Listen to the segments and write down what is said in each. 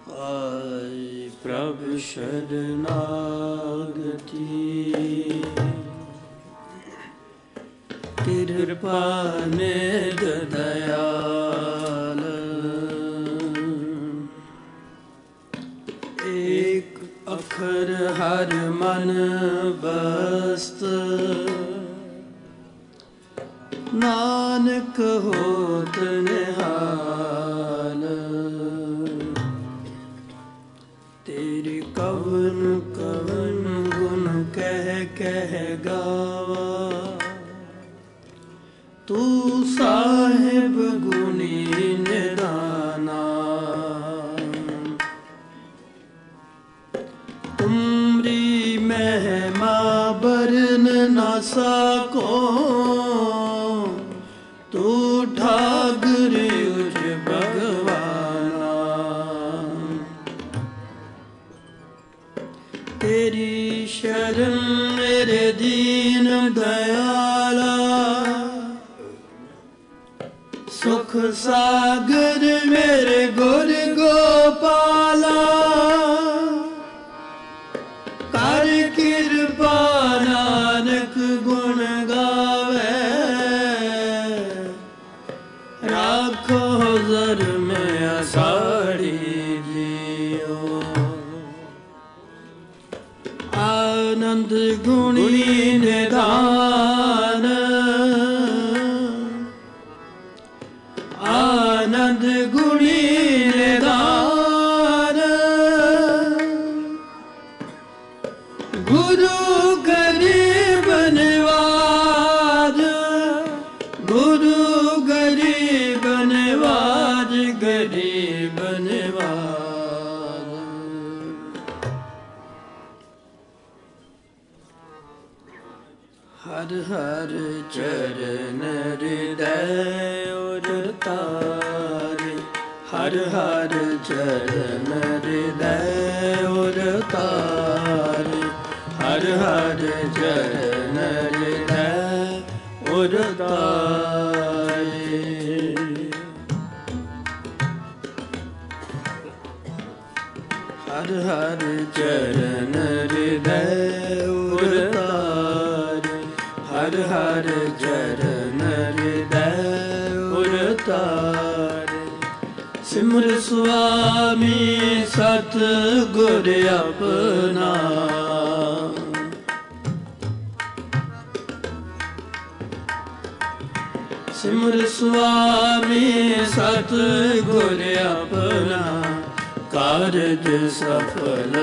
ਆਇ ਪ੍ਰਭ ਸ਼ਰਨਾਗਤੀ ਕਿਰਪਾ ਨਿਧ ਦਇਆਲ ਏਕ ਅਖਰ ਹਰ ਮਨ ਬਸਤ ਨਾਨਕ ਹੋਤ ਨਿਹਾਲ ਤੇਰੇ ਕਵਨ ਕਵਨ ਗੁਣ ਕਹਿ ਕਹਿ ਗਾਵਾ ਤੂੰ ਸਾਹਿਬ ਗੁਣੀ ਨਿਦਾਨਾ ਤੁਮਰੀ ਮਹਿਮਾ ਬਰਨ ਨਾ ਸਕੋ ਤੂੰ ਠਾਗੁਰ ਉਜ ਭਗਵਾਨਾ ਤੇਰੀ ਸ਼ਰਨ ਮੇਰੇ ਦੀਨ ਦਇਆਲਾ ਸੁਖ ਸਾਗਰ ਮੇਰੇ ਗੁਰ ਗੋਪਾਲਾ ਕਰ ਕਿਰਪਾ ਨਾਨਕ ਗੁਣ ਗਾਵੇ ਰਾਖੋ ਜ਼ਰ ਮੈਂ ਅਸਾੜੀ ਜੀਓ ਆਨੰਦ ਗੁਣੀ ਨਿਧਾਨ ਆਨੰਦ ਗੁਣੀ ਨਿਧਾਨ ਗੁਰੂ ਗਰੀਬ ਨਿਵਾਜ ਗੁਰੂ ਗਰੀਬ ਨਿਵਾਜ ਗਰੀਬ ਨਿਵਾਜ ਹਰ ਹਰ ਚਰਨ ਹਿਰਦੈ ਉਰ ਤਾਰੇ ਹਰ ਹਰ ਚਰਨ ਹਿਰਦੈ ਉਰ ਤਾਰੇ ਹਰ ਹਰ ਚਰਨ ਹਿਰਦੈ ਉਰ ਤਾਰੇ ਹਰ ਹਰ ਚਰਨ ਹਿਰਦੈ ਉਰ ਤਾਰੇ ਹਰ ਹਰ ਚਰਨ ਹਿਰਦੈ ਉਰ ਤਾਰੇ ਸਿਮਰ ਸੁਆਮੀ ਸਤ ਗੁਰ ਆਪਣਾ ਸਿਮਰ ਸੁਆਮੀ ਸਤ ਗੁਰ ਆਪਣਾ ਕਾਰਜ ਸਫਲ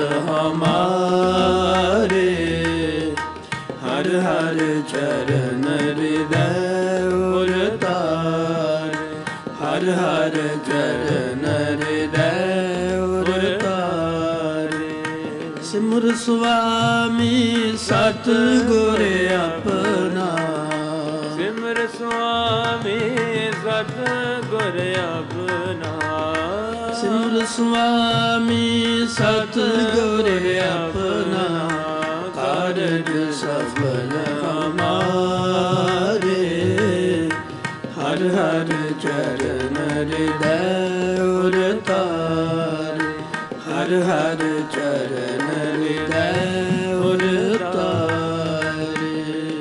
ਹਮਾਰੇ ਹਰ ਹਰ ਚਰਨ ਹਿਰਦੈ ਉਰ ਤਾਰੇ ਹਰ ਹਰ ਚਰਨ ਹਿਰਦੈ ਉਰ ਤਾਰੇ ਸਿਮਰ ਸੁਆਮੀ ਸਤ ਗੁਰ ਆਪਣਾ ਸਿਮਰ ਸੁਆਮੀ ਸਤ ਗੁਰ ਆਪਣਾ ਸਿਮਰ ਸੁਆਮੀ ਸਤ ਗੁਰ ਆਪਣਾ ਕਾਰਜ ਸਫਲ ਹਮਾਰੇ ਹਰ ਹਰ ਚਰਨ ਹਿਰਦੈ ਉਰ ਤਾਰੇ ਹਰ ਹਰ ਚਰਨ ਹਿਰਦੈ ਉਰ ਤਾਰੇ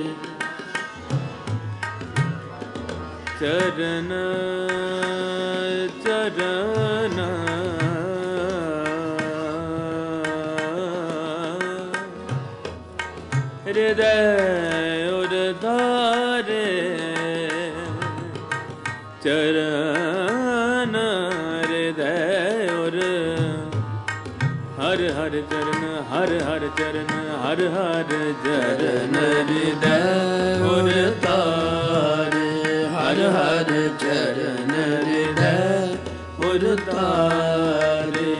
ਚਰਨ ਚਰਨ ਹਿਰਦੈ ਉਰ ਤਾਰੇ ਚਰਨ ਹਿਰਦੈ ਉਰ ਹਰ ਹਰ ਚਰਨ ਹਰ ਹਰ ਚਰਨ ਹਰ ਹਰ ਚਰਨ ਹਿਰਦੈ ਉਰ ਤਾਰੇ ਹਰ ਹਰ ਚਰਨ ਹਿਰਦੈ ਉਰ ਤਾਰੇ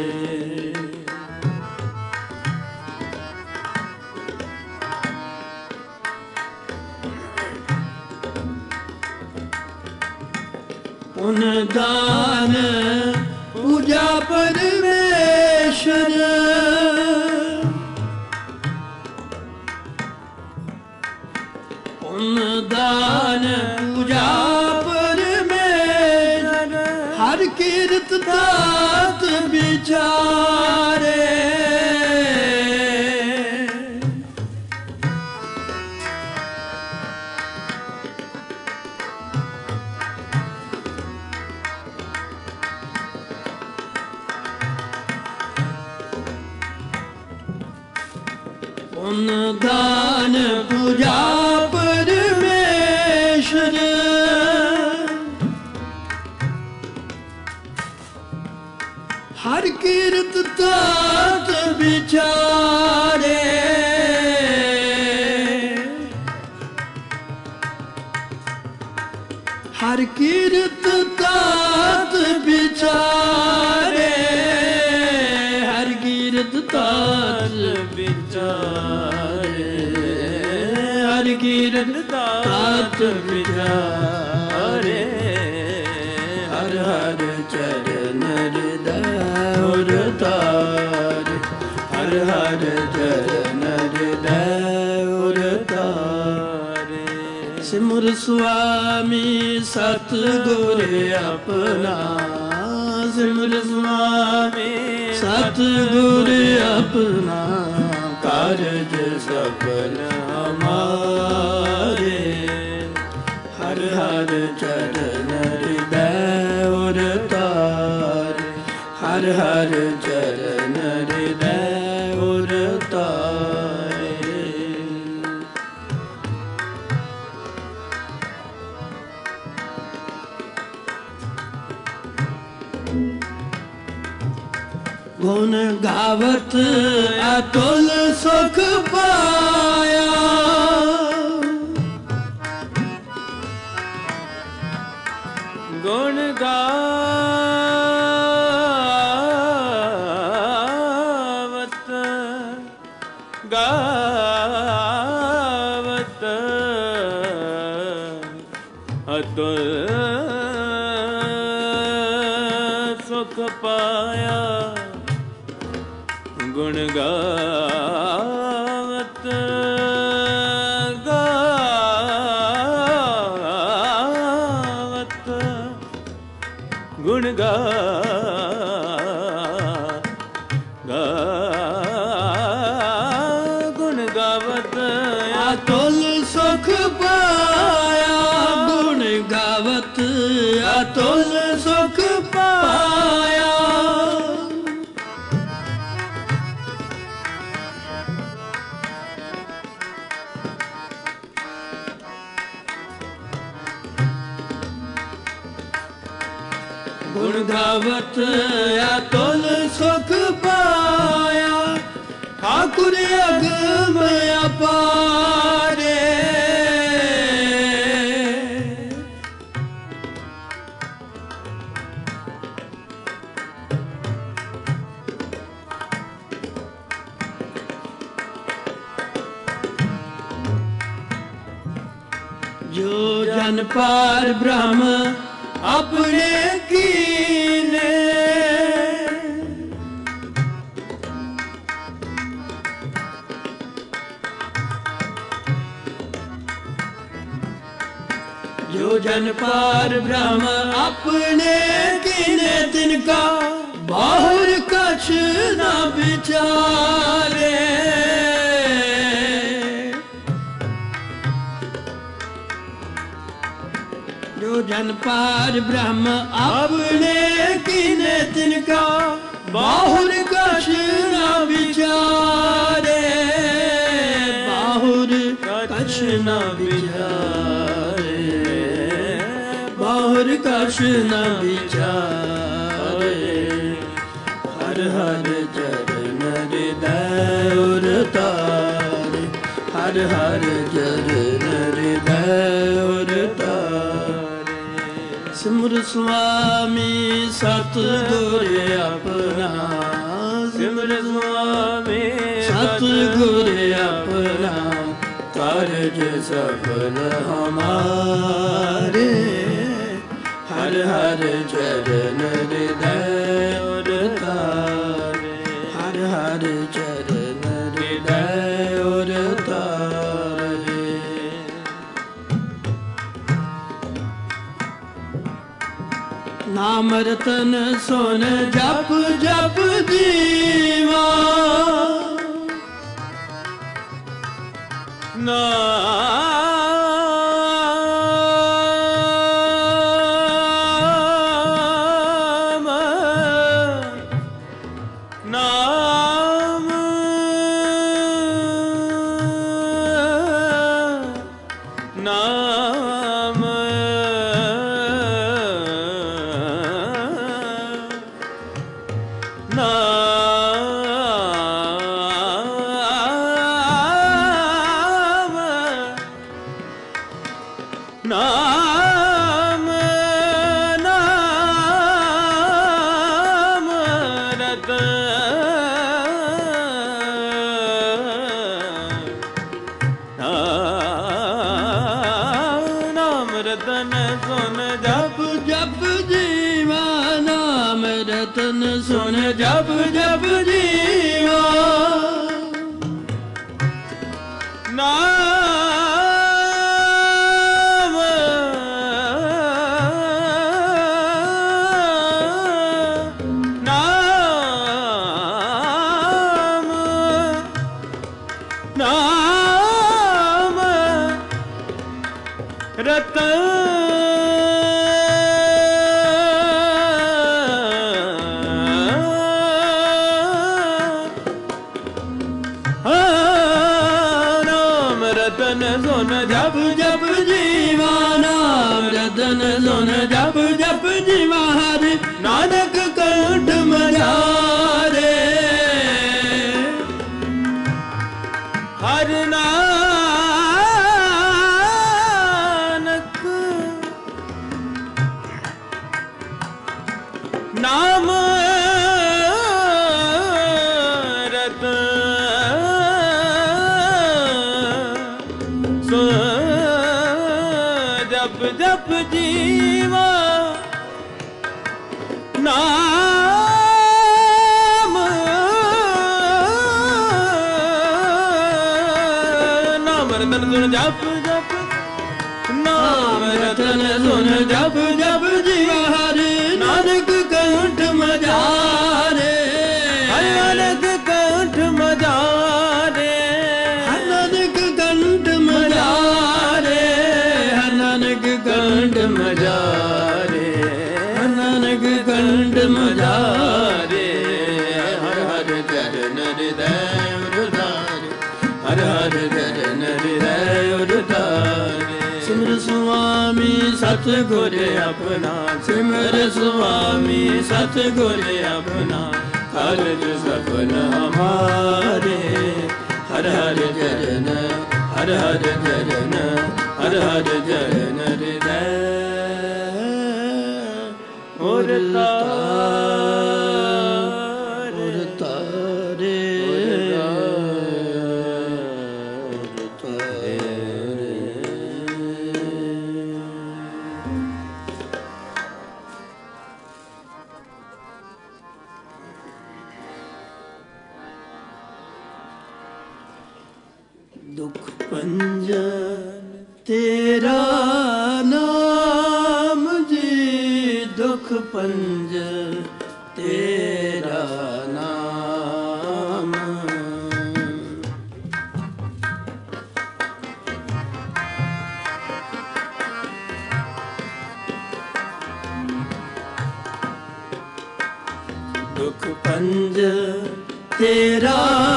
ਪੁਨ ਦਾਨ ਪੂਜਾ ਪਰਮੇਸ਼ਰ ਪੁਨ ਦਾਨ ਪੂਜਾ ਪਰਮੇਸ਼ਰ ਹਰ ਕੀਰਤ ਦਾਤ ਵਿਚਾਰ ਪੁਨ ਦਾਨ ਪੂਜਾ ਪਰਮੇਸ਼ਰ ਹਰ ਕੀਰਤ ਤਾਤ ਵਿਚਾਰੇ ਹਰ ਕੀਰਤ ਤਾਤ ਵਿਚਾਰੇ ਹਰ ਕੀਰਤ ਤਾਤ ਵਿਚਾਰੇ ਹਰ ਕੀਰਤ ਤਾਤ ਵਿਚਾਰੇ ਹਰ ਹਰ ਚਰਨ ਹਿਰਦੈ ਉਰ ਤਾਰੇ ਹਰ ਹਰ ਚਰਨ ਹਿਰਦੈ ਉਰ ਤਾਰੇ ਸਿਮਰ ਸੁਆਮੀ ਸਤਿਗੁਰ ਆਪਣਾ ਸਿਮਰ ਸੁਆਮੀ ਸਤਿਗੁਰ ਆਪਣਾ ਕਾਰਜ ਸਫਲ ਹਮਾਰੇ ਹਰ ਹਰ ਚਰਨ ਹਿਰਦੈ ਉਰ ਤਾਰੇ ਹਰ ਹਰ ਚਰਨ ਹਿਰਦੈ ਉਰ ਤਾਰੇ ਗੁਣ ਗਾਵਤ ਅਤੁਲ ਸੁਖ ਪਾਇਆ ਗੁਣ ਗਾਵਤ ਗਾਵਤ ਅਤੁਲ ਸੁਖ ਪਾਇਆ ਗੁਣ ਗਾਵਤ ਗਾਵਤ ਗੁਣ ਗੁਣ ਗਾਵਤ ਅਤੁਲ ਸੁਖ ਪਾਇਆ ਗੁਣ ਗਾਵਤ ਅਤੁਲ ਸੁਖ ਪਾਇਆ ਗੁਣ ਗਾਵਤ ਅਤੁਲ ਸੁਖ ਪਾਇਆ ਠਾਕੁਰ ਅਗਮ ਅਪਾਰੇ ਜੋ ਜਨ ਪਾਰ ਬ੍ਰਹਮ ਆਪਣੇ ਕੀਨੇ जो जन पार ब्रह्म अपने कीने तिनका बाहुर कछ न विचारे जो जन पार ब्रह्म अपने कीने तिनका बाहुर कछ न विचारे बाहुर कछ न विचारे बाहुर कछ न विचारे हर हर चरण हृदय उर तारे हर हर चरण हृदय उर तारे सिमर स्वामी सतगुर अपना सिमर स्वामी सतगुर अपना कारज सफल हमारे हर हर चरण हृदय उर तारे हर हर चरण हृदय उर तारे नाम रतन सुन जप जप जीवा नाम नाम ਨਾਮ ਰਤਨ ਸੁਨ ਜਪ ਜਪ ਜੀਵਾ ਨਾਮ ਰਤਨ ਸੁਨ ਜਪ ਜਪ ਜੀਵਾ ਨਾਮ ਨਾਮ ਰਤਨ ਰਤਨ ਸੁਨ ਜਪ ਜਪ ਜੀਵਾ ਨਾਮ ਰਤਨ ਸੁਨ ਜਪ ਜਪ ਜੀਵਾ ਹਰਿ ਨਾਨਕ ਕੰਠ ਮਝਾਰੇ ਹਰਿ ਨਾਨਕ ਨਾਮ ਜਪ ਜਪ ਜੀਵਾ ਨਾਮ ਨਾਮ ਰਤਨ ਸੁਨ ਜਪ ਜਪ ਨਾਮ ਰਤਨ ਸੁਨ ਜਪ ਜਪ ਜੀਵਾ ਹਰਿ ਨਾਨਕ ਕੰਠ ਮਝਾਰੇ ਹਰਿ ਨਾਨਕ ਕੰਠ ਮਝਾਰੇ ਹਰਿ ਨਾਨਕ ਕੰਠ ਮਝਾਰੇ ਨਾਨਕ ਕੰਠ ਮਝਾਰੇ ਨਾਨਕ ਕੰਠ ਮਝਾਰੇ ਹਰ ਹਰ ਚਰਨ ਹਿਰਦੈ ਉਧਾਰੇ ਹਰ ਹਰ ਚਰਨ ਹਿਰਦੈ ਉਧਾਰੇ ਸਿਮਰ ਸੁਆਮੀ ਸਤਿਗੁਰ ਆਪਣਾ ਸਿਮਰ ਸੁਆਮੀ ਸਤਿਗੁਰ ਆਪਣਾ ਕਾਲਜ ਸਫਲ ਹਮਾਰੇ ਹਰ ਹਰ ਚਰਨ ਹਰ ਹਰ ਚਰਨ ਹਰ ਹਰ ਚਰਨ ਹਿਰਦੈ ਔਰ ਤਾਰੇ ਦੁਖ ਭੰਜਨ ਤੇਰਾ ਨਾਮ ਜੀ ਦੁਖ ਭੰਜਨ ਤੇਰਾ ਨਾਮ ਦੁਖ ਭੰਜਨ ਤੇਰਾ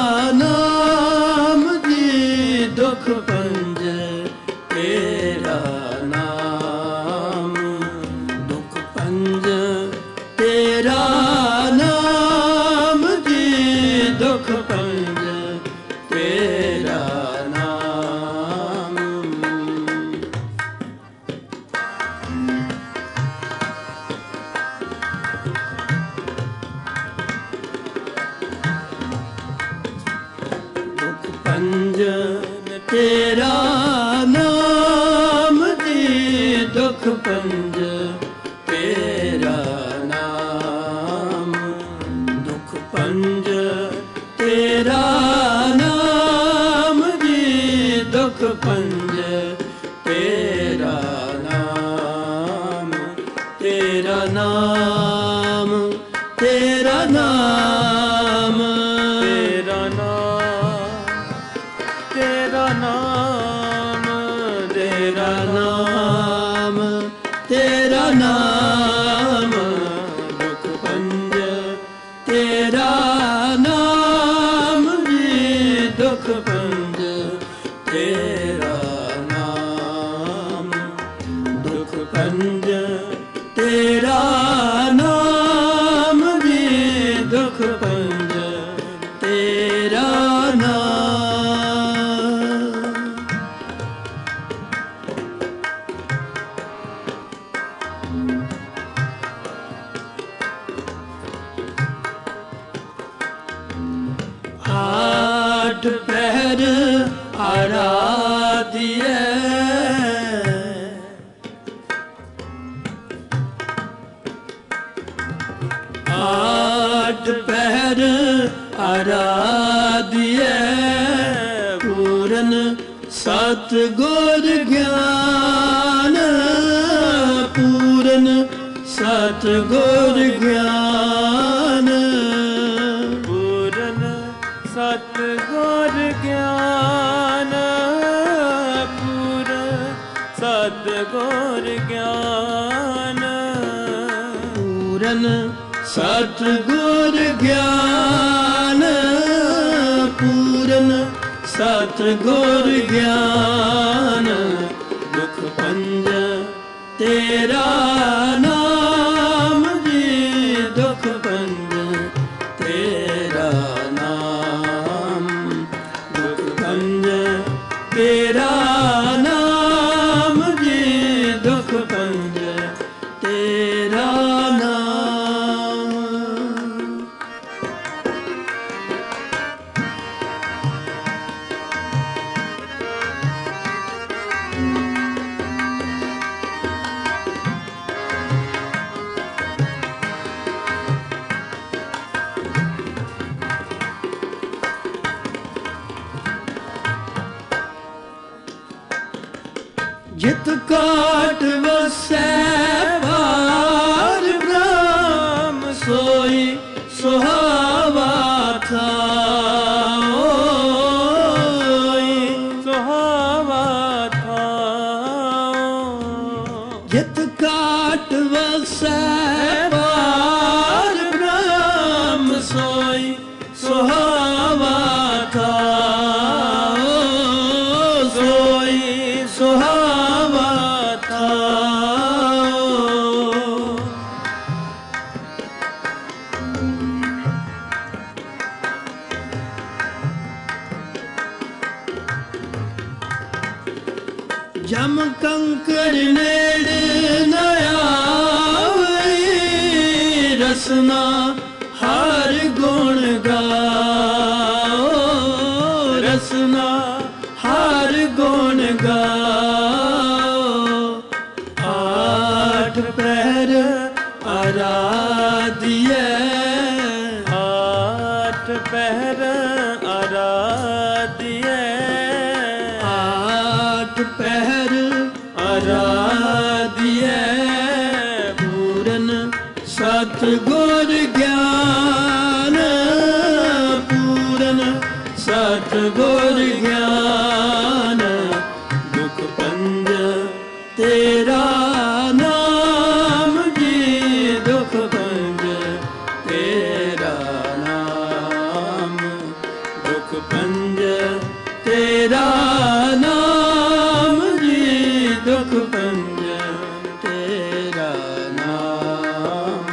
ਨਾਮ ਜੀ ਦੁਖ ਭੰਜਨ ਤੇਰਾ ਨਾਮ ਦੁਖ ਭੰਜਨ ਤੇਰਾ ਨਾਮ ਜੀ ਦੁਖ ਭੰਜਨ ਤੇਰਾ ਨਾਮ ਦੁਖ ਭੰਜਨ ਤੇਰਾ ਨਾਮ ਜੀ ਦੁਖ ਭੰਜਨ ਤੇਰਾ ਨਾਮ ਦੁਖ ਭੰਜਨ ਤੇਰਾ ਨਾਮ ਜੀ ਦੁਖ ਭੰਜਨ ਤੇਰਾ ਨਾਮ ਤੇਰਾ ਨਾਮ ਤੇਰਾ ਨਾਮ ਤੇਰਾ ਨਾਮ ਤੇਰਾ ਨਾਮ ਤੇਰਾ ਨਾਮ ਤੇਰਾ ਨਾਮ ਦੁਖ ਭੰਜਨ ਤੇਰਾ ਨਾਮ आठ पहर आराधिए आठ पहर आराधिए पूरन सतगुर ज्ञान पूरन सतगुर ज्ञान पूरन सतगुर ज्ञान पूरन सतगुर ज्ञान पूरन सतगुर ज्ञान पूरन सतगुर ज्ञान दुख पंज तेरा नाम जी दुख पंज तेरा नाम दुख पंज तेरा नाम जी दुख पंज तेरा नाम जित काट वसै पार ब्रह्म सोई सुहावा था सुहावा था जित काट वसै पार ब्रह्म सोई सुहावा था सोई सुहावा था जम कंकर नेड़ न आवे रसना हर गुण गाओ रसना हर गुण गाओ आठ पहर आराधिए आठ पहर आराधिए आठ पहर आराधिए पूरन सतगुर ज्ञान पूरन सतगुर ज्ञान दुख पंज तेरा नाम जी दुख पंज तेरा नाम दुख पंज तेरा नाम जी दुख पंज तेरा नाम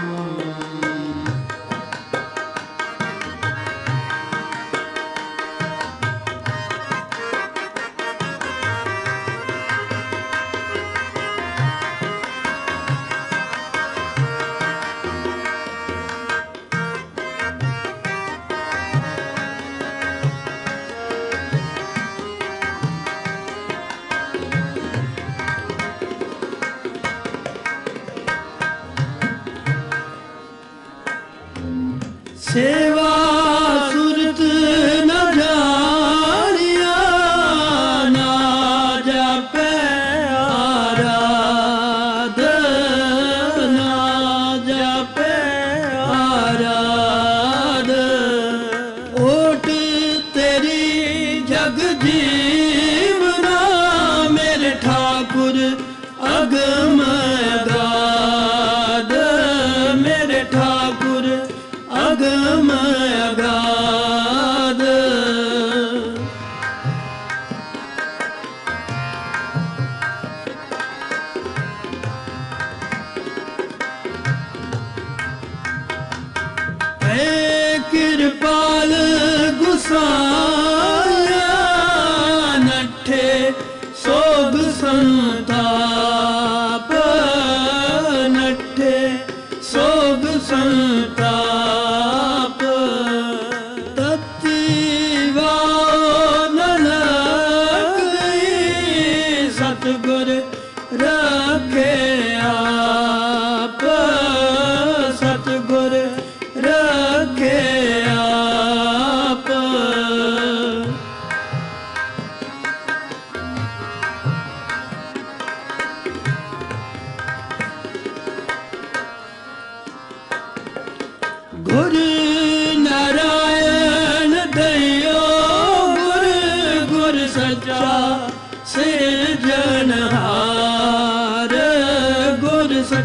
सेवा सुरत न जानिया ना जापे आराध ना जापे आराध ओट तेरी जग जीवना मेरे ठाकुर अगम अगाध मेरे ठाकुर अगम अगाध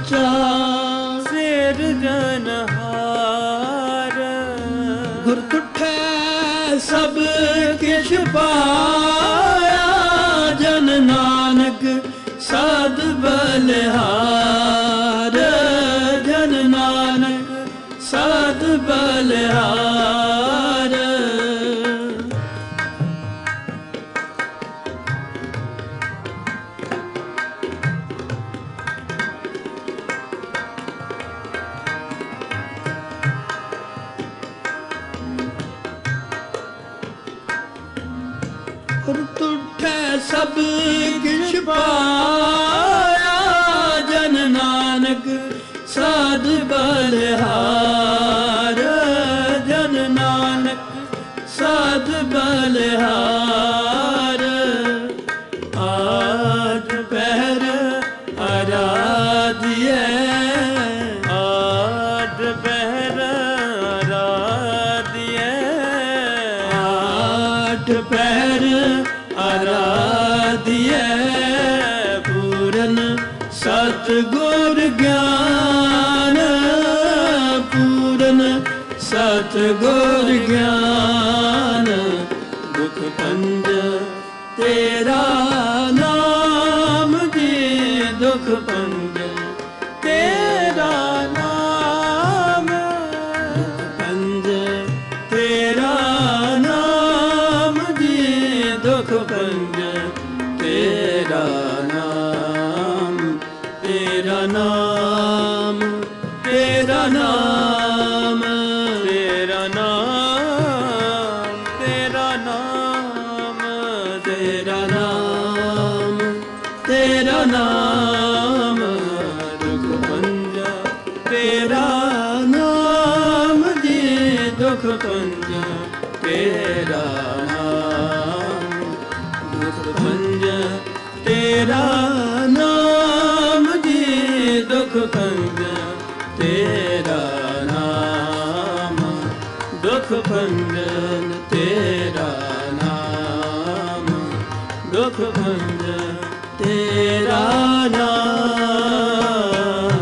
ਸੱਚਾ ਸਿਰਜਨਹਾਰ ਗੁਰ ਤੁਠੈ ਸਭ ਕਿਛ ਪਾਇਆ ਜਨ ਨਾਨਕ ਸਾਧ ਬਲਿਹਾਰ ਜਨ ਨਾਨਕ ਸਾਧ ਬਲਿਹਾਰ ਗੁਰ ਤੁਠੈ ਸਭ ਕਿਛ ਪਾਇਆ ਜਨ ਨਾਨਕ ਸਾਧ ਬਲਿਹਾਰ ਜਨ ਨਾਨਕ ਸਾਧ ਬਲਿਹਾਰ ਆਠ ਪਹਿਰ ਅਰਾਧਿਐ ਆਠ ਪਹਿਰ ਅਰਾਧਿਐ ਆਠ ਪਹਿਰ ਅਰਾਧਿਐ ਪੂਰਨ ਸਤਿਗੁਰ ਗਿਆਨ ਪੂਰਨ ਸਤਿਗੁਰ ਗਿਆਨ ਦੁਖ ਪੰਜ ਤੇਰਾ ਨਾਮ ਜੀ ਦੁਖ ਪੰਜ ਤੇਰਾ ਨਾਮ ਦੁਖ ਪੰਜ ਤੇਰਾ ਨਾਮ ਜੀ ਦੁਖ ਪੰਜ ਤੇਰਾ ਨਾਮ ਤੇਰਾ ਨਾਮ ਤੇਰਾ ਨਾਮ ਤੇਰਾ ਨਾਮ ਤੇਰਾ ਨਾਮ ਤੇਰਾ ਨਾਮ ਤੇਰਾ ਨਾਮ ਦੁਖ ਪੰਜ ਤੇਰਾ ਨਾਮ ਜੀ ਦੁਖ ਪੰਜ ਤੇਰਾ ਨਾਮ ਦੁਖ ਪੰਜ ਤੇਰਾ ਨਾਮ ਜੀ ਦੁਖ ਪੰਜ ਤੇਰਾ ਨਾਮ ਦੁਖ ਭੰਜਨ ਤੇਰਾ ਨਾਮ ਦੁਖ ਭੰਜਨ ਤੇਰਾ ਨਾਮ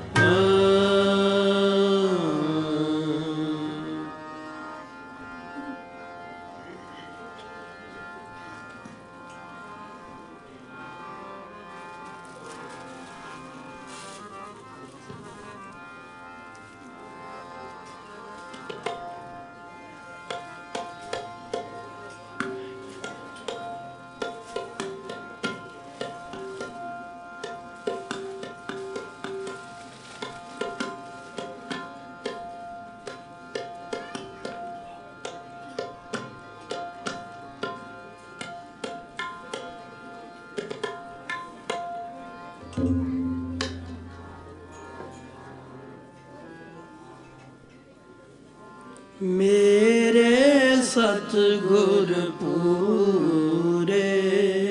ਮੇਰੇ ਸਤਿਗੁਰ ਪੂਰੇ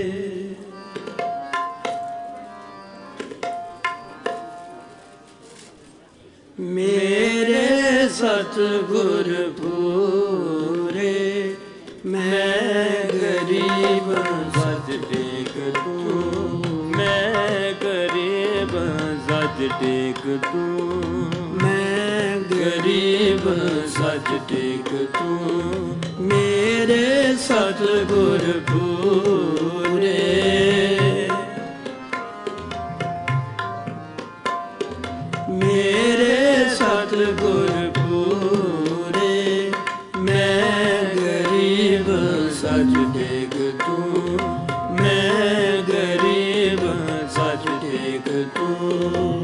ਮੇਰੇ ਸਤਿਗੁਰ ਪੂਰੇ ਮੈਂ ਗਰੀਬ ਸੱਚ ਟੇਕ ਤੂੰ ਮੈਂ ਗਰੀਬ ਸੱਚ ਟੇਕ ਤੂੰ ਮੈਂ ਗਰੀਬ ਸੱਚ ਟੇਕ ਤੂੰ ਮੇਰੇ ਸਤਿਗੁਰ ਪੂਰੇ ਮੇਰੇ ਸਤਿਗੁਰ ਪੂਰੇ ਮੈਂ ਗਰੀਬ ਸੱਚ ਟੇਕ ਤੂੰ ਮੈਂ ਗਰੀਬ ਸੱਚ ਟੇਕ ਤੂੰ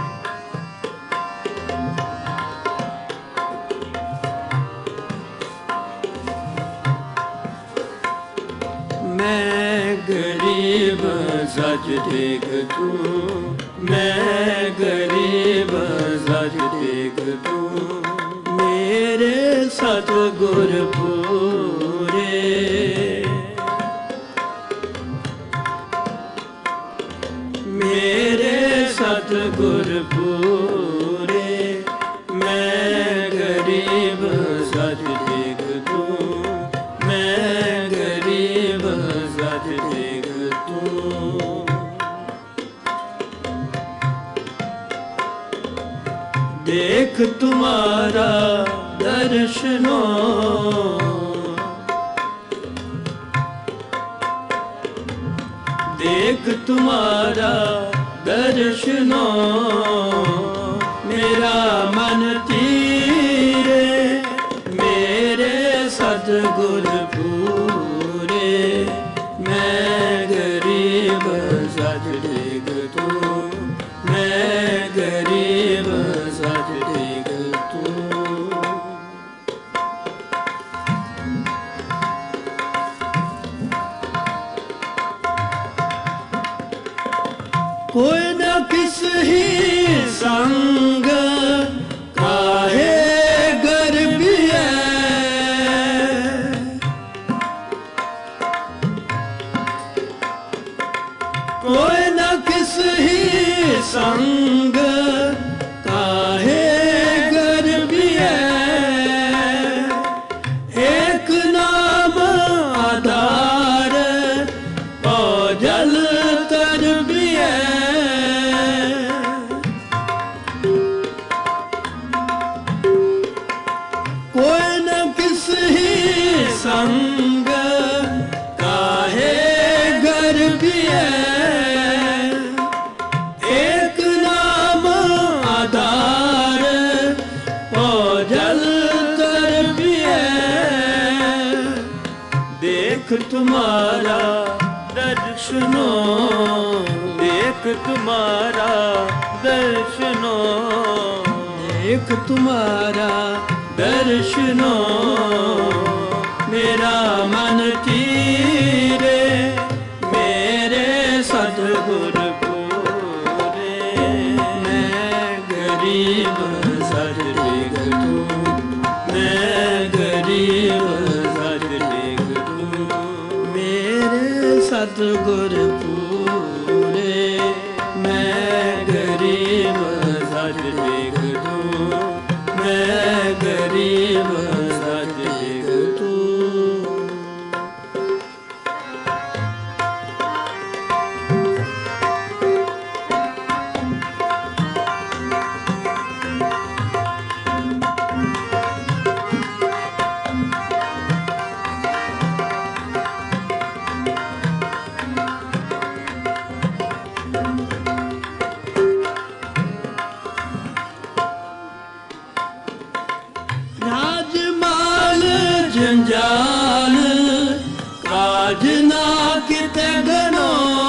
ਮੈਂ ਗਰੀਬ ਸੱਚ ਟੇਕ ਤੂੰ ਮੈਂ ਗਰੀਬ ਸੱਚ ਟੇਕ ਤੂੰ ਮੇਰੇ ਸਤਿਗੁਰ ਪੂਰੇ ਮੇਰੇ ਸਤਿਗੁਰ ਪੂਰੇ ਮੈਂ ਗਰੀਬ ਸੱਚ ਟੇਕ ਤੂੰ ਮੈਂ ਗਰੀਬ ਸੱਚ ਟੇਕ ਤੂੰ देख तुम्हारा दर्शनो देख तुम्हारा दर्शनो मेरा मन तीरे मेरे सतगुर पूरे मैं गरीब सच टेक तू मैं गरीब सच टेक तू कोई न किस ही संग काहे गर्भी है कोई न किस ही संग काहे गर्भी है एक नाम आधार और जल तर भी है कोई न किस ही संग काहे गर्भी है एक नाम आधार और जल तर भी है देख तुम्हारा दर्शनो देख तुम्हारा दर्शनो देख तुम्हारा दर्शनो मेरा मन तीरे मेरे सतगुर पूरे मैं गरीब सच टेक तू मैं गरीब सच टेक तू मेरे सतगुर पूरे मैं गरीब सच टेक तू मैं गरीब सच टेक तू जंजाल काज ना किते गनो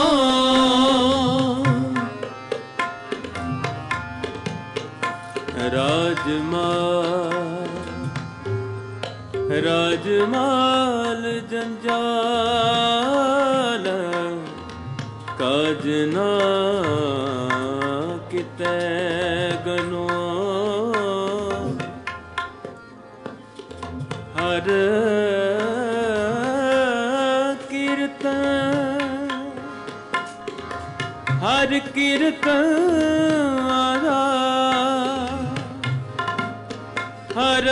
राजमाल जंजाल काज ना किते गनो हर कीर्तन आरा हर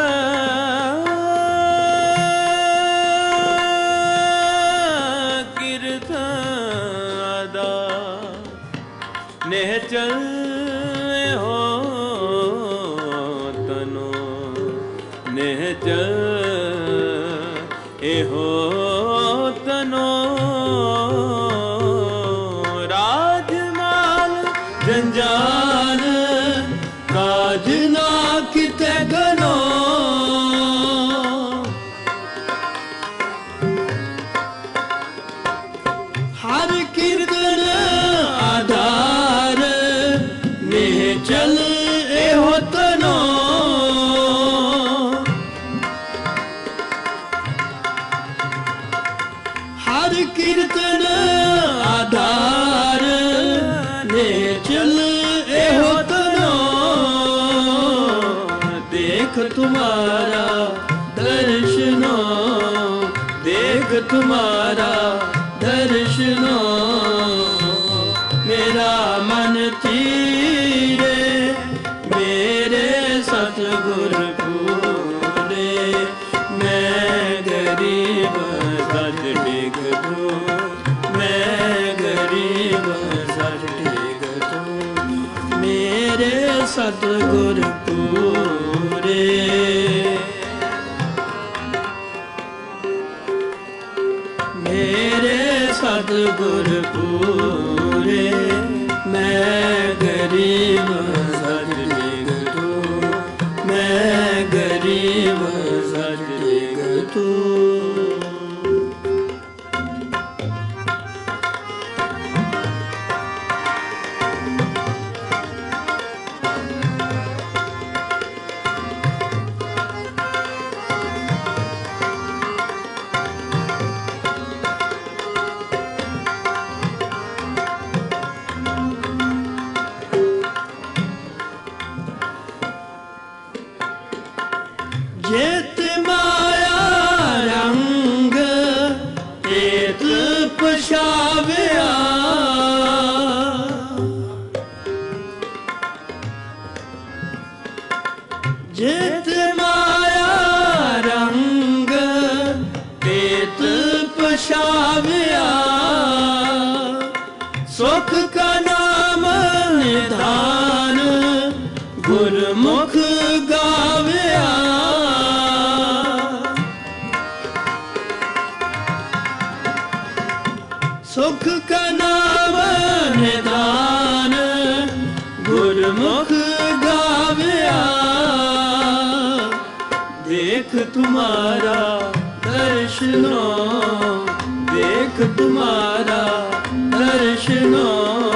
कीर्तन आदा नेह चल हो तनो नेह चल हो तनो जंजाल काज ना किते गनो हर कीर्तन आधार नेह चल एहो तनो हर कीर्तन आधार चल एहो तनो देख तुम्हारा दर्शनो देख तुम्हारा दर्शनो मेरा मन तीरे मेरे सतगुर पूरे मैं गरीब सच टेक तू मैं गरीब सच टेक तू मेरे सतगुर पूरे मेरे सतगुर पूरे, मैं गरीब सच टेक तू, मैं गरीब सच टेक तू। जेत माया रंग तेत पछाव्या, जेत माया रंग तेत पछाव्या, सुख का नाम निधान गुरमुख गाव्या। सुख का नाम निधान गुरमुख गाव्या, देख तुम्हारा दर्शनो, देख तुम्हारा दर्शनो,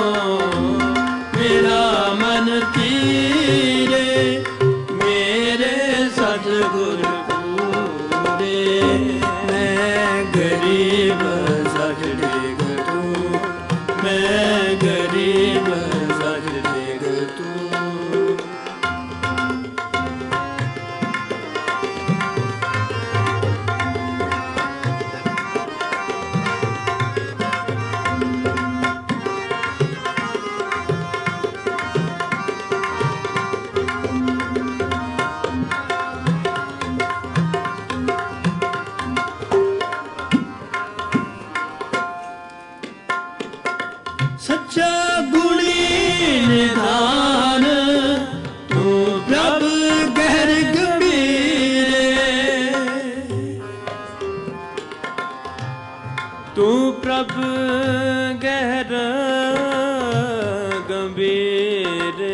मेरा मन तीरे, मेरे सतगुर पूरे, मैं गरीब सच टेक तू, मैं गरीब सच टेक तू। सच्चा गुणी निधान तू प्रभ गहर गंभीरे, तू प्रभ गहर गंभीरे,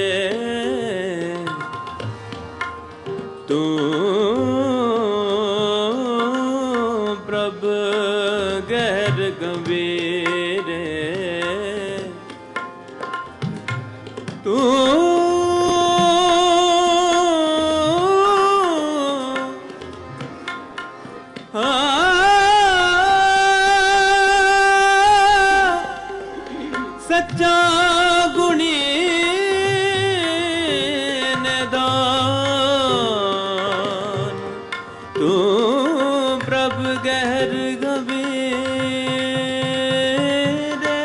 तू प्रभ गहर गंभीरे, तू सच्चा गुणी निधान, तू प्रभ गहर गंभीरे,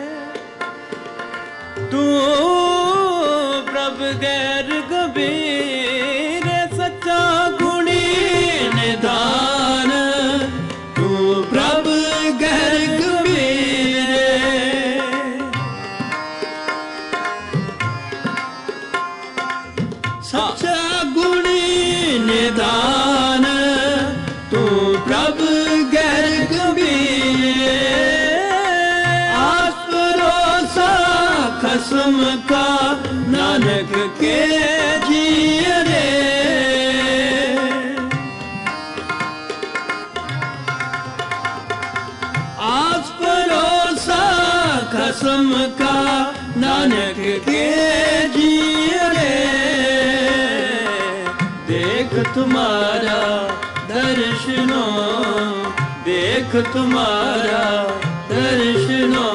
तू प्रभ गहर गंभीरे, सच्चा गुणी निधान, तू प्रभ गहर गंभीरे, सच्चा गुणी निधान, तू प्रभ गहर गंभीरे, आस भरोसा खसम का नानक के जिए रे, आस भरोसा खसम का नानक के जिए रे, देख तुम्हारा दर्शनो, देख तुम्हारा दर्शनो,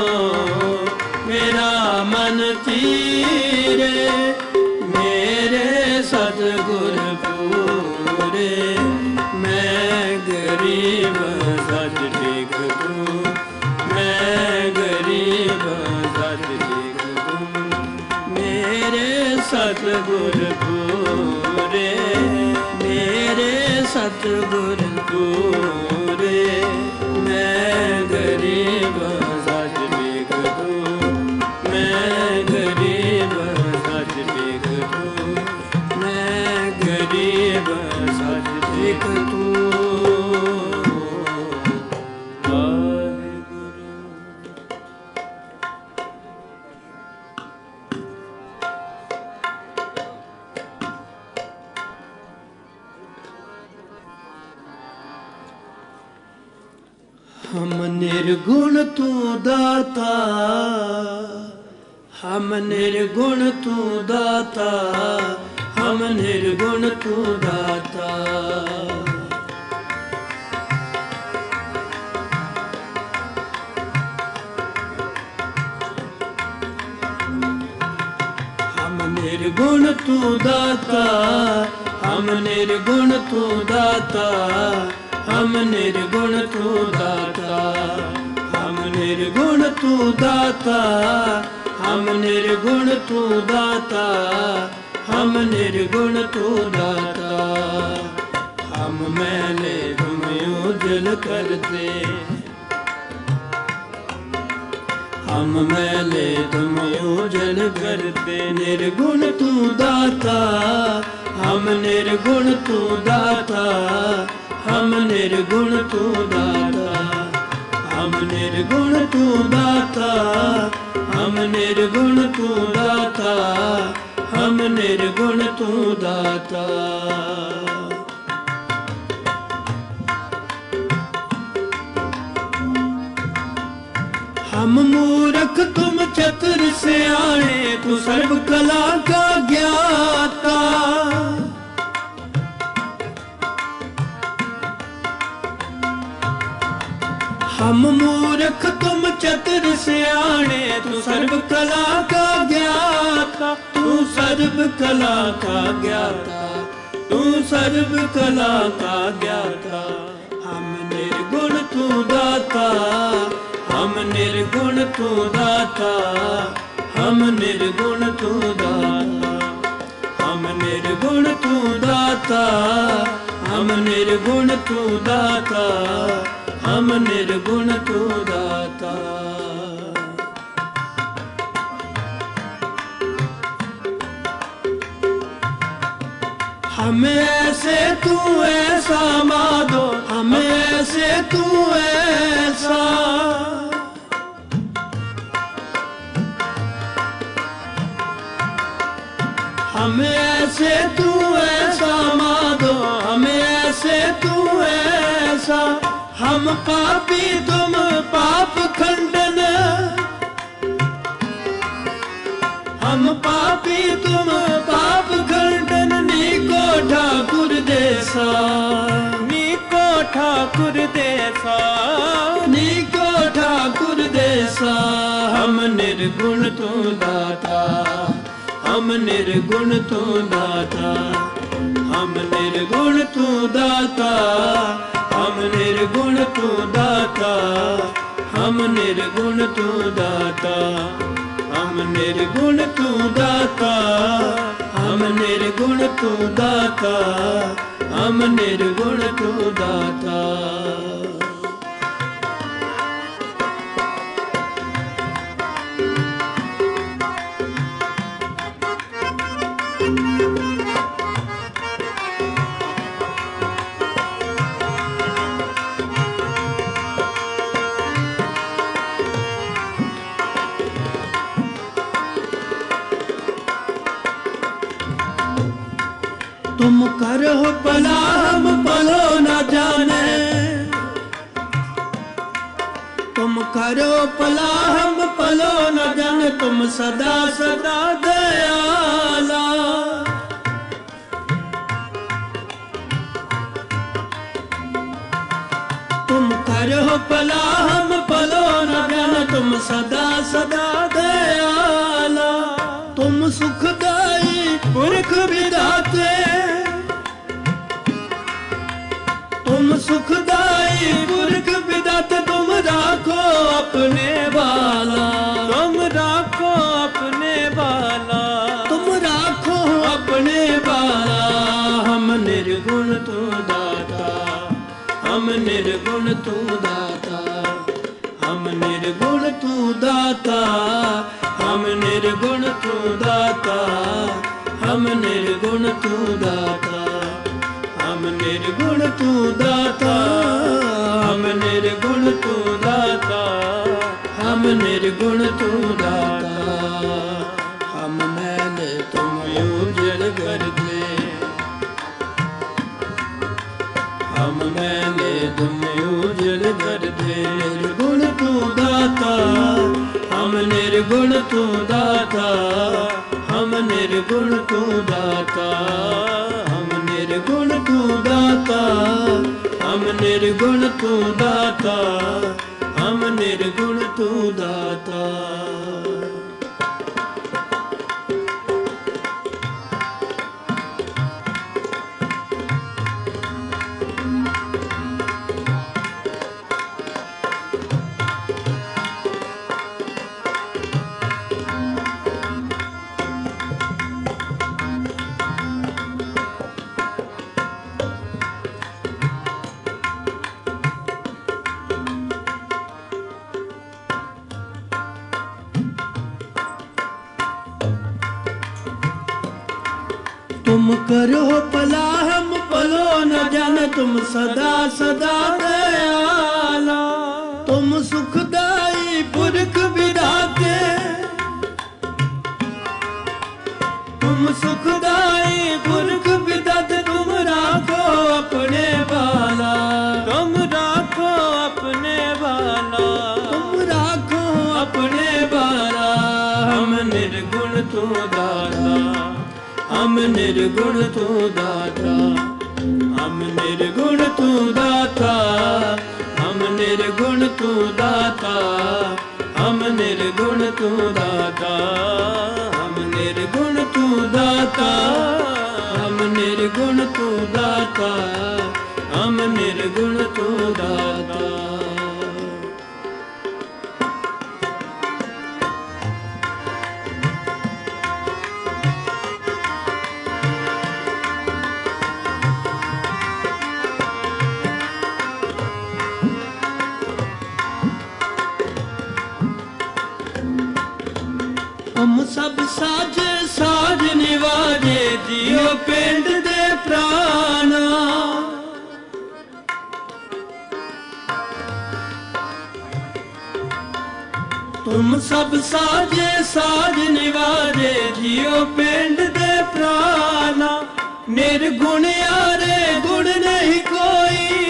मेरा मन तीरे, मेरे सतगुर पूरे, मैं गरीब सच टेक तू, मैं गरीब सच टेक तू, मेरे सतगुर पूरे, मेरे सतगुर पूरे, मैं गरीब सच टेक तू, मैं गरीब सच टेक तू, मैं गरीब सच टेक तू। हम निर्गुण तू दाता, हम निर्गुण तू दाता, हम निर्गुण तू दाता। हम निर्गुण तू दाता, हम निर्गुण तू दाता, हम निर्गुण तू दाता, हम निर्गुण तू दाता, हम निर्गुण तू दाता, हम निर्गुण तू दाता। हम मैले तुम उजल करते, हम मैले तुम उजल करते। निर्गुण तू दाता, हम निर्गुण तू दाता, हम निर्गुण तू दाता, हम निर्गुण तू दाता, हम निर्गुण तू दाता, हम निर्गुण तू दाता। हम मूर्ख तुम चतुर सियाणे, तू सर्व कला का ज्ञाता। हम मूर्ख तुम चतुर सियाणे, तू सर्व कला का ज्ञाता, तू सर्व कला का ज्ञाता, तू सर्व कला का ज्ञाता। हम निर्गुण तू दाता, हम निर्गुण तू दाता, हम निर्गुण तू दाता, हम निर्गुण तू दाता, हम निर्गुण तू दाता, हम निर्गुण तू दाता। हमें ऐसे तू ऐसा माधो, हमें ऐसे तू ऐसा, हमें ऐसे तू ऐसा माधो, हमें ऐसे तू ऐसा। हम पापी तुम पाप खंडन, हम पापी तुम पाप खंडन। नीको ठाकुर देसा, नीको ठाकुर देसा, नीको ठाकुर देसा। हम निर्गुण तू दाता, हम निर्गुण तू दाता, हम निर्गुण तू दाता, हम निर्गुण तू दाता, हम निर्गुण तू दाता, हम निर्गुण तू दाता, हम निर्गुण तू दाता, हम निर्गुण तू दाता। तुम करो भला हम भलो न जाने, तुम करो भला हम भलो न जाने। तुम सदा सदा दयाला, तुम करो भला हम भलो न जाने। तुम सदा सदा दयाला, तुम सुखदाई पुरख विधाते, तुम सुखदाई पुरख विधाते। तुम राखो अपने वाला, तुम राखो अपने वाला, तुम राखो अपने वाला। हम निर्गुण तू दाता, हम निर्गुण तू दाता, हम निर्गुण तू दाता, हम निर्गुण तू दाता, हम निर्गुण तू दाता, हम निर्गुण तू दाता, हम निर्गुण तू दाता, हम निर्गुण तू दाता। हम मैले तुम उजड़ कर दे, हम मैले तुम उजल कर दे। निर्गुण तू दाता, हम निर्गुण तू दाता, हम निर्गुण तू दाता, हम निर्गुण तू दाता, हम निर्गुण तू दाता, हम निर्गुण तू दाता। तुम करो भला हम भलो न जाने, तुम सदा सदा दयाला। तुम सुखदाई पुरख विधाते, तुम सुखदाई पुरख विधाते, तुम राखो अपने वाला, तुम राखो अपने वाला, तुम राखो अपने वाला। हम निर्गुण तू दाता, हम निर्गुण तू दाता, हम निर्गुण तू दाता, हम निर्गुण तू दाता, हम निर्गुण तू दाता, हम निर्गुण तू दाता, हम निर्गुण तू दाता, हम निर्गुण तू दाता। हम सब साजे साज निवाजे, जियो पिंड दे प्राणा। तुम सब साजे साज निवाजे, जियो पिंड दे प्राणा। निर्गुण यारे गुण नहीं कोई,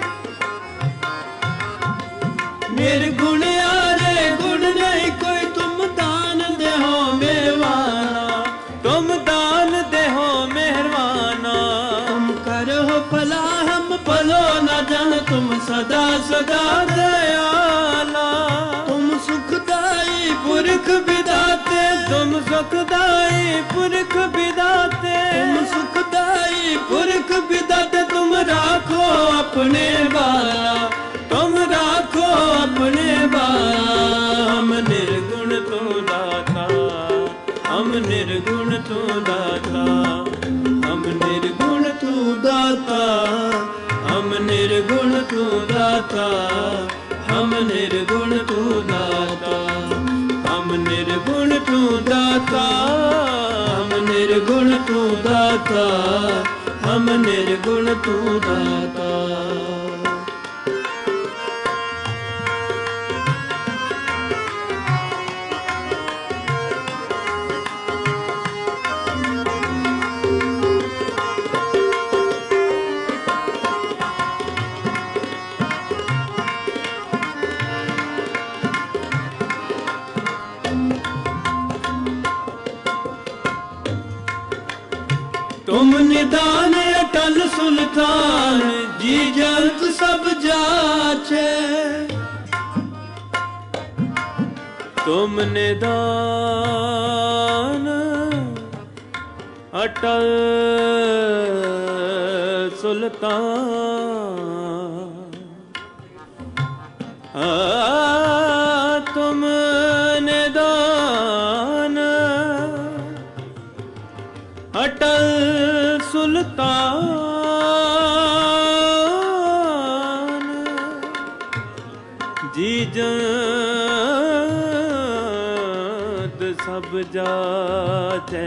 निर्गुण यारे गुण नहीं कोई। तुम दान दे हो मेहरबाना, तुम दान दे हो मेहरबाना। तुम करो भला हम भलो न जान, तुम सदा सदा दयाला। तुम सुखदाई पुरख विधाते, तुम सुखदाई पुरख विधाते, तुम सुखदाई पुरख विधाते। तुम राखो अपने वाला, तुम राखो अपने वाला। हम निर्गुण तू दाता, हम निर्गुण तू दाता, हम निर्गुण तू दाता, हम निर्गुण तू दाता, हम निर्गुण तू दाता, हम निर्गुण तू दाता, हम निर्गुण तू दाता, हम निर्गुण तू दाता। तुम निदान अटल सुल्तान, जी जंत सब जाचे। तुम निदान अटल सुल्तान, तुम निदान अटल सुल्तान। जी जंत सब जाते,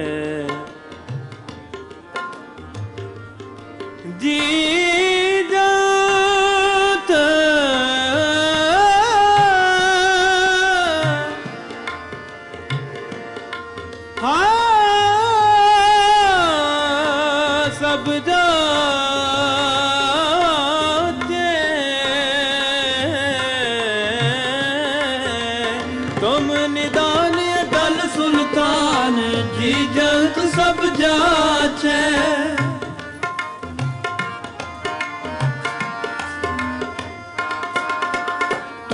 जी जंत सब जाते,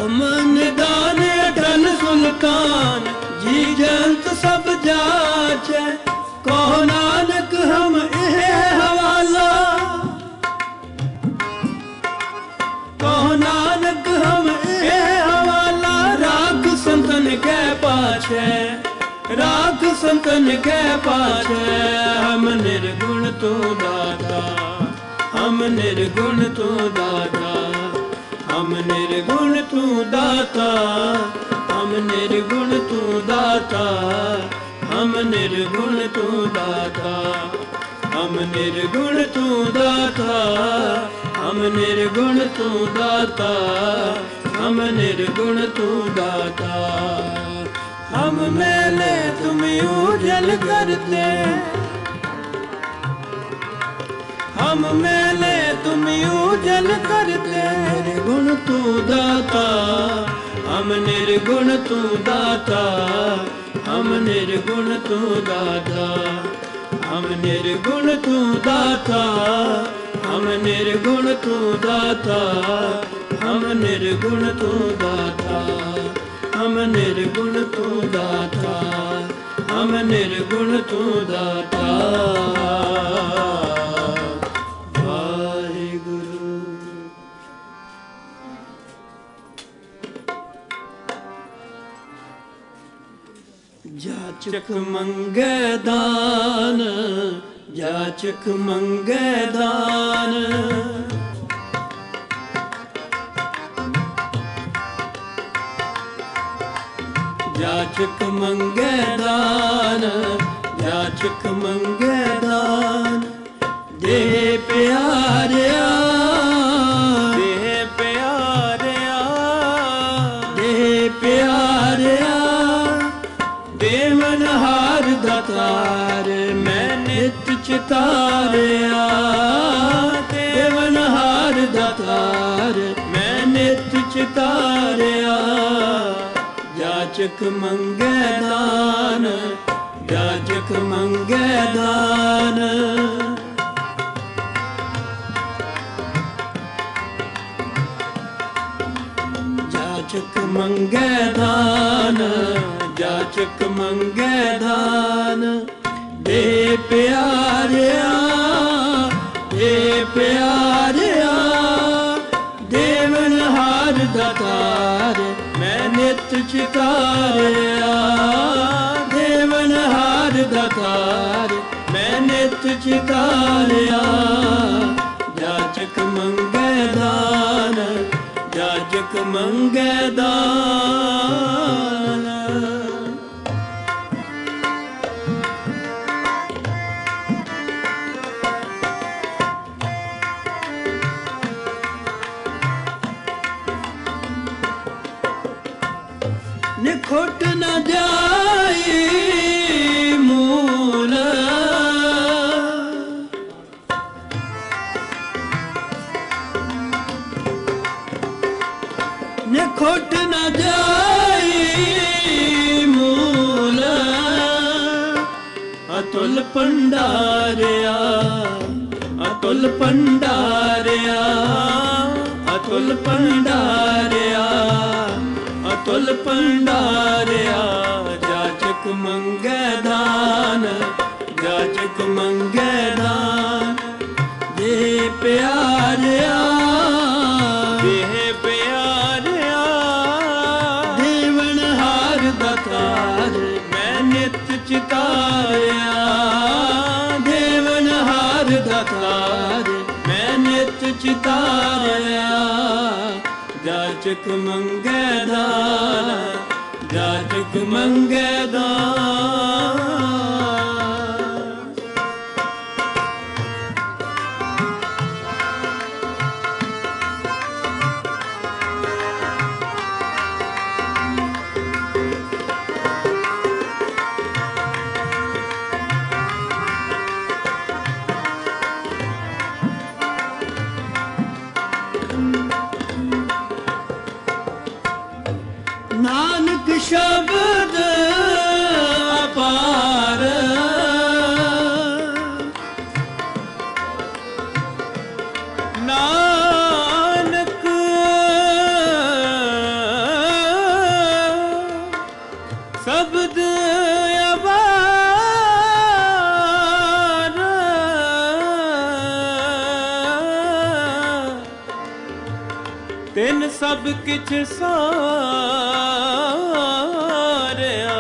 ਅਮਨ ਦਾਨ ਅਟਲ ਸੁਲਤਾਨ ਜੀ ਜੰਤ ਸਭ ਜਾਚੈ ਕਹੋ ਨਾਨਕ ਹਮ ਇਹ ਹਵਾਲਾ ਕਹੋ ਨਾਨਕ ਹਮ ਇਹ ਹਵਾਲਾ ਰਾਖ ਸੰਤਨ ਕੈ ਪਾਛੈ ਰਾਖ ਸੰਤਨ ਕੈ ਪਾਛੈ ਹਮ ਨਿਰਗੁਣ ਤੂੰ ਦਾਤਾ ਹਮ ਨਿਰਗੁਣ ਤੂੰ ਦਾਤਾ ਹਮ ਨਿਰਗੁਣ ਤੂੰ ਦਾਤਾ ਹਮ ਨਿਰਗੁਣ ਤੂੰ ਦਾਤਾ ਹਮ ਨਿਰਗੁਣ ਤੂੰ ਦਾਤਾ ਹਮ ਨਿਰਗੁਣ ਤੂੰ ਦਾਤਾ ਹਮ ਨਿਰਗੁਣ ਤੂੰ ਦਾਤਾ ਹਮ ਨਿਰਗੁਣ ਤੂੰ ਦਾਤਾ हम मेले तुम उजल करते हम मेले तुम उजल करते निर्गुण तू दाता हम निर्गुण तू दाता हम निर्गुण तू दाता हम निर्गुण तू दाता हम निर्गुण तू दाता हम निर्गुण तू दाता हम निर्गुण तू दाता हम निर्गुण तू दाता वाहिगुरु। जाचक मंगे दान जाचक मंगे दान जाचक मंगे दान जाचक मंगे दान दे प्यारिया दे प्यारिया दे प्यारिया देवन हार दातार मैं नित चितारिया देवन हार दातार मैं नित चितारिया जाचक मंगे दान जाचक मंगे दान जाचक मंगे दान जाचक मंगे दान दे प्यारिया दे प्यारिया देवन हार दातार मैं नित चितारिया देवन हार दातार मैं नित चितारिया जाचक मंगे दान जाचक मंगे दान निखुट न जाई मूल निखुट न जाई मूल अतुल भंडारिया अतुल भंडारिया अतुल भंडारिया अतुल भंडारिया जाचक मंगे दान जाचक मंगे दान दे प्यारिया दे प्यारिया देवन हार दातार मैं नित चितारिया देवन हार दातार मैं नित चितारिया जाचक मंगे दान जाचक मंगे दान नानक शब्द अपार नानक ਤਿਨ ਸਭ ਕਿਛ ਸਾਰਿਆ।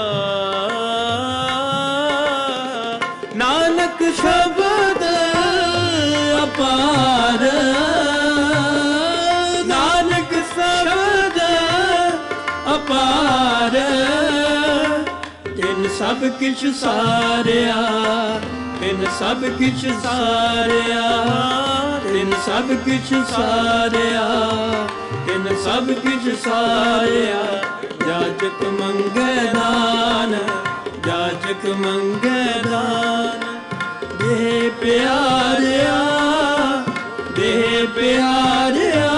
ਨਾਨਕ ਸ਼ਬਦ ਅਪਾਰ, ਨਾਨਕ ਸ਼ਬਦ ਅਪਾਰ, ਤਿਨ ਸਭ ਕਿਛ ਸਾਰਿਆ, ਤਿਨ ਸਭ ਕਿਛ ਸਾਰਿਆ, ਤਿਨ ਸਭ ਕਿਛ ਸਾਰਿਆ, ਤਿਨ ਸਭ ਕਿਛ ਸਾਰਿਆ। ਜਾਚਕ ਮੰਗੈ ਦਾਨ, ਜਾਚਕ ਮੰਗੈ ਦਾਨ, ਦੇਹ ਪਿਆਰਿਆ, ਦੇਹ ਪਿਆਰਿਆ,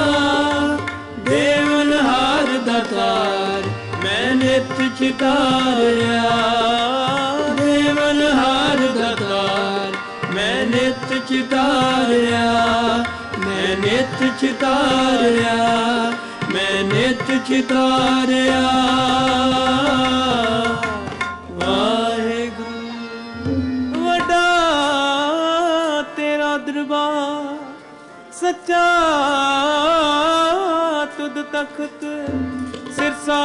ਦੇਵਨਹਾਰ ਦਾਤਾਰ ਮੈਂ ਨਿਤ ਚਿਤਾਰਿਆ, ਦੇਵਨਹਾਰ ਦਾਤਾਰ ਮੈਂ ਨਿਤ ਚਿਤਾਰਿਆ, ਮੈਂ ਨਿਤ ਚਿਤਾਰਿਆ, ਮੈਂ ਨਿਤ ਚਿਤਾਰਿਆ। ਵਾਹਿਗੁਰੂ ਵੱਡਾ ਤੇਰਾ ਦਰਬਾਰ, ਸੱਚਾ ਤੁਧ ਤਖਤ, ਸਿਰਸਾ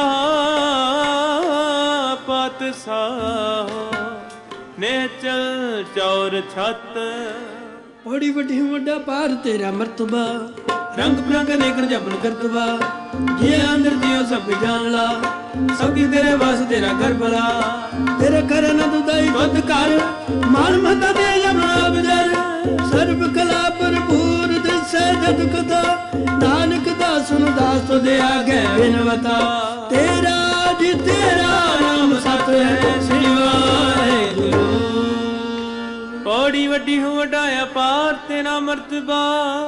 ਪਾਤਸ਼ਾਹ, ਨੇਚਲ ਚੌਰ ਛੱਤ। ਬੜੀ ਵੱਡੀ ਵੱਡਾ ਪਾਰ ਤੇਰਾ ਮਰਤਬਾ, ਰੰਗ ਬਿਰੰਗ ਨੇਕਰ ਜਪਨ ਕਰਤਬਾ, ਜੇ ਅੰਦਰ ਦਿਓ ਸਭ ਜਾਣ ਲਾ, ਸਭ ਕੀ ਤੇਰੇ ਵਾਸ ਤੇਰਾ ਘਰ ਭਲਾ, ਤੇਰੇ ਘਰ ਨ ਦੁਦਾਈ ਦੁੱਧ ਕਰ, ਮਾਨ ਮਤਾ ਦੇ ਜਮਨਾ ਬਜਰ, ਸਰਬ ਕਲਾ ਭਰਪੂਰ ਦਿਸੈ ਜਦ ਕਥਾ, ਨਾਨਕ ਦਾਸਨ ਦਾਸ ਤੁਧ ਆਗੇ ਬਿਨਵਤਾ, ਤੇਰਾ ਜੀ ਤੇਰਾ ਨਾਮ ਸਤ ਹੈ, ਸ੍ਰੀ ਵਾਹਿਗੁਰੂ। ਬੜੀ ਵੱਡੀ ਹੋ ਵੱਡਾ ਅਪਾਰ ਤੇਰਾ ਮਰਤਬਾ,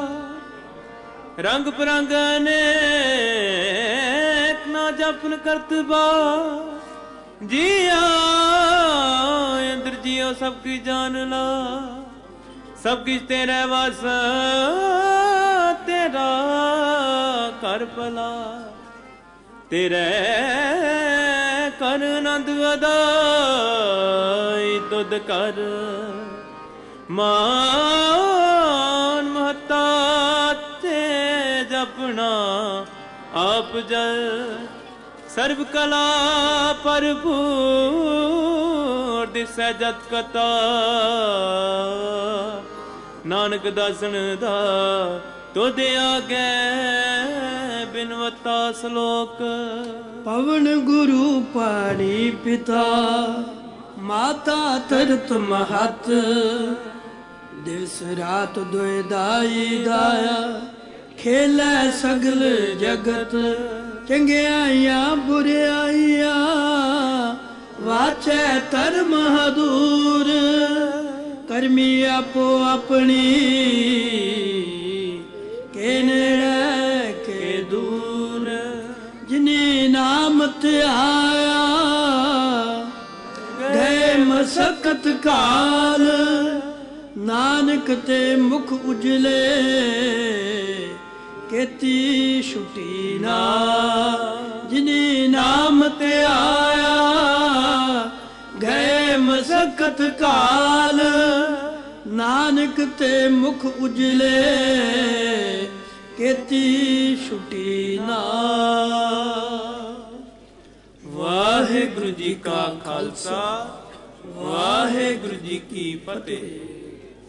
ਰੰਗ ਬਰੰਗ ਅਨੇਕ ਨਾ ਜਪਨ ਕਰਤਬਾ, ਜੀਆ ਅੰਦਰ ਜੀਓ ਸਭ ਕੀ ਜਾਣ ਲਾ, ਸਭ ਕਿਛ ਤੇਰੇ ਵਾਸ ਤੇਰਾ ਕਰ ਭਲਾ, ਤੇਰੇ ਕਰ ਆਨੰਦ ਵਧਾਈ ਤੁਧ ਕਰ, ਮਾਨ ਮਹਤਾ ਤੇ ਜਪਣਾ ਆਪ ਜਲ, ਸਰਬ ਕਲਾ ਭਰਪੂਰ ਦਿਸੈ ਜਤ ਕਤਾ, ਨਾਨਕ ਦਾਸਨ ਦਾ ਤੁਧ ਆਗੇ ਬਿਨਵਤਾ ਸਲੋਕ। ਪਵਨ ਗੁਰੂ ਪਾਣੀ ਪਿਤਾ, ਮਾਤਾ ਤਰਤ ਮਹਤ, ਦਿਵਸ ਰਾਤ ਦੁਇ ਦਾਈ ਦਾਇਆ, ਖੇਲੇ ਸਗਲ ਜਗਤ, ਚੰਗਿਆਈਆਂ ਬੁਰਿਆਈਆਂ, ਵਾਚੈ ਧਰਮ ਹਦੂਰ, ਕਰਮੀ ਆਪੋ ਆਪਣੀ, ਕੇ ਨੇੜੇ ਕੇ ਦੂਰ, ਜਿਨੇ ਨਾਮ ਧਿਆਇਆ, ਗਏ ਮਸਕਤ ਕਾਲ, ਨਾਨਕ ਤੇ ਮੁਖ ਉਜਲੇ, ਕੀਤੀ ਛੁਟੀ ਨਾ, ਜਿਨੇ ਨਾਮ ਧਿਆਇਆ, ਗਏ ਮਸਕਤ ਕਾਲ, ਨਾਨਕ ਤੇ ਮੁਖ ਉਜਲੇ, ਕੀਤੀ ਛੁਟੀ ਨਾ। ਵਾਹਿਗੁਰੂ ਜੀ ਕਾ ਖਾਲਸਾ, ਵਾਹਿਗੁਰੂ ਜੀ ਕੀ ਫਤਿਹ।